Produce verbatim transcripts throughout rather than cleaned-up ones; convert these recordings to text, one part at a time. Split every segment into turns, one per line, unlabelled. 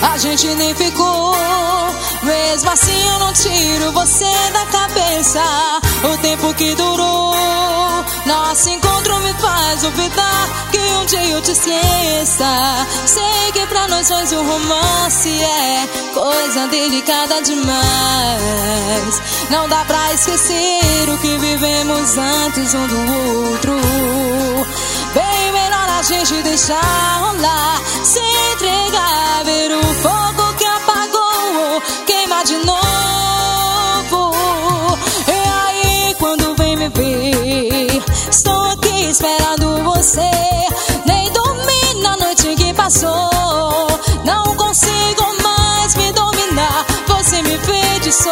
A gente nem ficou, mesmo assim eu não tiro você da cabeça. O tempo que durou, nosso encontro me faz duvidar que um dia eu te esqueça. Sei que pra nós dois o romance é coisa delicada demais. Não dá pra esquecer o que vivemos antes um do outro. Bem melhor a gente deixar rolar, se entregar, ver o fogo que apagou queimar de novo. E aí quando vem me ver, estou aqui esperando você. Nem dormi na noite que passou, não consigo mais me dominar, você me feitiçou.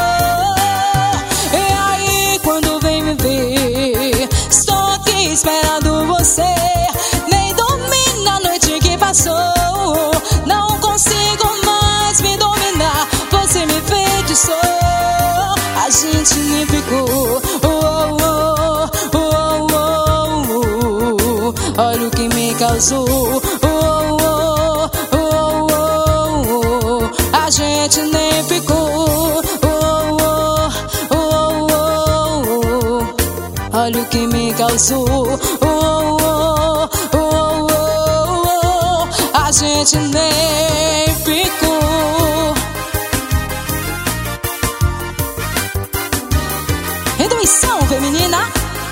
E aí quando vem me ver, estou aqui esperando você. Nem dormi na noite que passou, não consigo mais me dominar, você me feitiçou. A gente nem ficou, oh, oh, oh, oh, oh, oh. Olha o que me causou, oh, oh, oh, oh, oh. A gente nem ficou, oh, oh, oh, oh, oh. Olha o que me causou, oh, oh, oh, oh, oh. A gente nem ficou. Intuição feminina.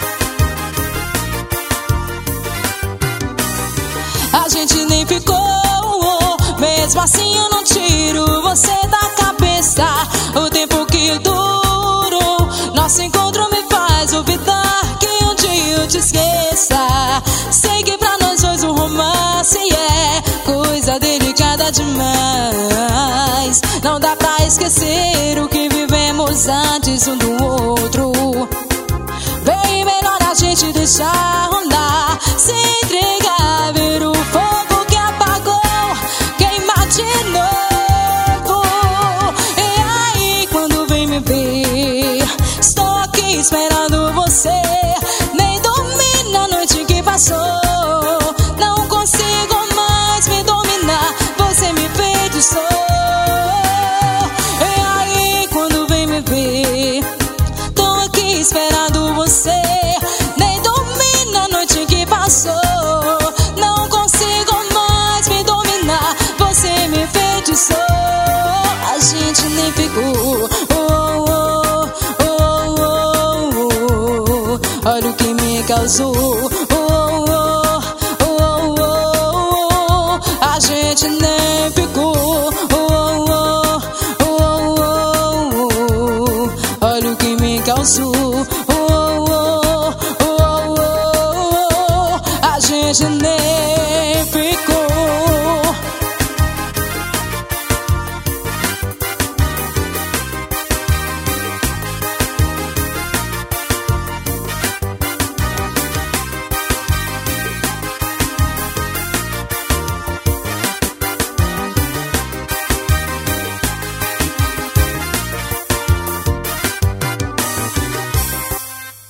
A gente nem ficou, mesmo assim eu não tiro você da cabeça. O tempo que durou, nosso encontro me faz duvidar que um dia eu te esqueça. Sei que pra nós dois o romance é coisa delicada demais. Não dá pra esquecer o que vivemos antes um do outro. Bem melhor a gente deixar rolar, se entregar, ver o fogo que apagou queimar de novo. E aí quando vem me ver, estou aqui esperando você. Nem dormi na noite que passou, não consigo mais me dominar, você me feitiçou. E aí quando vem me ver, tô aqui esperando você. Nem dormi na noite que passou, não consigo mais me dominar, você me feitiçou. A gente nem ficou, oh, oh, oh, oh, oh. Olha o que me causou, oh, oh, oh, oh, oh. A gente nem ficou, oh, oh, oh, oh, oh. Olha o que me causou, oh, oh, oh, oh, oh. A gente nem